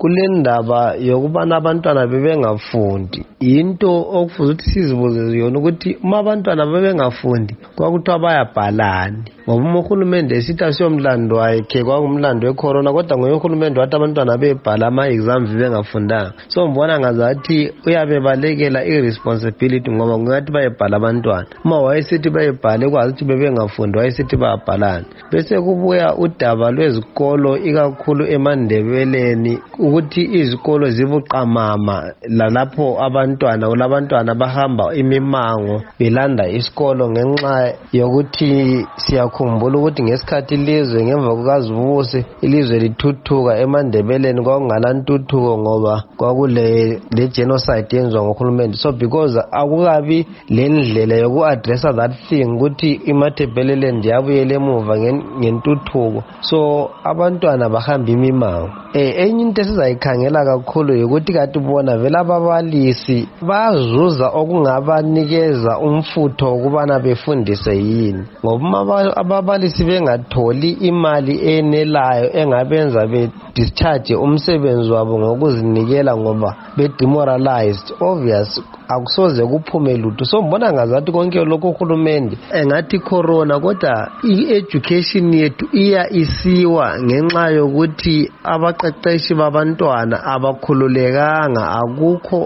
kule ndaba yokubana abantwana bebengafundi into okufuze ukuthi sizibuze yona ukuthi uma abantwana bebengafundi kwakuthiwa bayabhalani ngoba uhulumende esithi asiyomlando wakhe kwakumlando wecorona kodwa ngoye uhulumende wathi abantwana bebhala ama-exams bengafundanga so mbona ngazathi uyabebalekela i-responsibility ngoba ngathi bayebhala abantwana uma wayesithi bayebhale kwazi ukuthi bebengafundi wayesithi bayabhalani bese kubuya udaba lwezikolo ikakhulu emandebeleni ukuthi izikolo zibuqamama lalapho labantwana bahamba imimango belanda isikolo ngenxa yokuthi siyakhumbula ukuthi ngesikhathi ilizwe ngemva kukaZibuse ilizwe lithuthuka emandebeleni kwakungala ntuthuko ngoba kwakule genocide yenziwa ngohulumende so because akukabi le ndlela yoku-addressa that thing ukuthi iMatabeleland yabuyela emuva ngentuthuko so abantwana bahamba imimango enye into esizayikhangela kakhulu ukuthi kanti bona vele ababalisi bazuza okungabanikeza umfutho ukubana befundise yini ngoba ababalisi bengatholi imali enelayo engabenza discharge umsebenzi wabo ngokuzinikela ngoba demoralized obvious akusoze kuphume lutho so mbona ngazathi konke lokho uhulumende engathi corona kodwa i-education yethu iya isiwa ngenxa yokuthi abaqeqeshi babantwana abakhululekanga akukho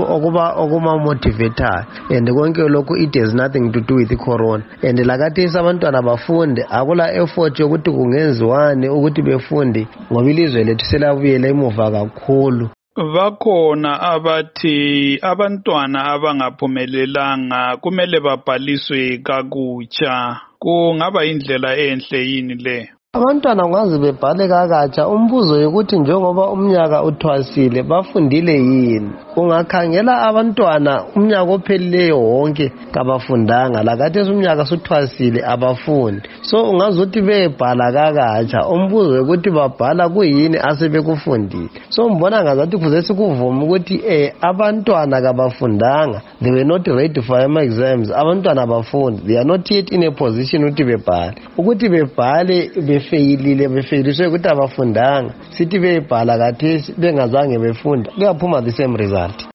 okuma-motivatayo and konke lokho it has nothing to do with corona and lakathesi abantwana bafunde akula effort yokuthi kungenziwani ukuthi befunde ngoba ilizwe lethu selabuyela emuva kakhulu. Bakhona abathi abantwana abangaphumelelanga kumele babhaliswe kakutsha. Kungaba indlela enhle yini le? Abantwana kungaze bebhale kakatsha umbuzo yokuthi njengoba umnyaka uthwasile bafundile yini ungakhangela abantwana umnyaka ophelileyo wonke kabafundanga lakathesi umnyaka suthwasile abafundi so ungazothi bebhala kakatsha umbuzo yokuthi babhala kuyini asebekufundile so mbona ngazathi kuze sikuvuma ukuthi abantwana kabafundanga they were not ready for ama-exams abantwana abafundi they are not yet in a position ukuthi bebhale ukuthi bebhale befayiliswe ukuthi abafundanga sithi bebhala kathesi bengazange befunda kuyaphuma the same result.